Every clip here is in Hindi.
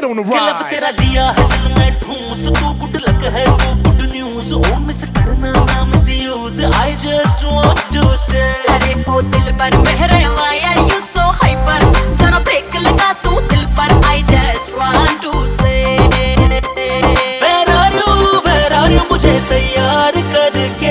on the rise. लब तेरा दिया है दिल में ठूस, तू गुड लक है तू गुड न्यूज, ओ मिस करना ना misuse, I just want to say अरे ओ दिल पर मेरे why are you so hyper, जरा ब्रेक लगा तू दिल पर, I just want to say where are you मुझे तैयार करके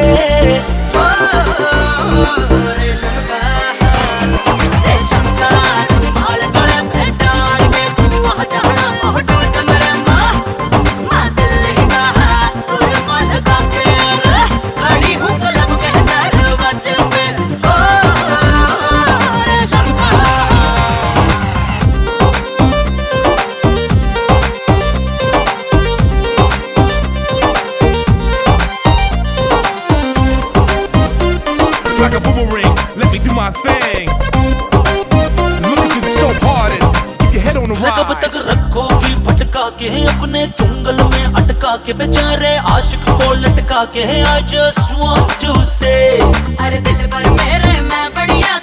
like a boomerang, let me do my thing. Look at you so hard and keep your head on the कब तक rise. रखोगी भटका के अपने चुंगल में अटका के, बेचारे आशिक को लटका के, I just want to say अरे दिल पर मेरे मैं बढ़िया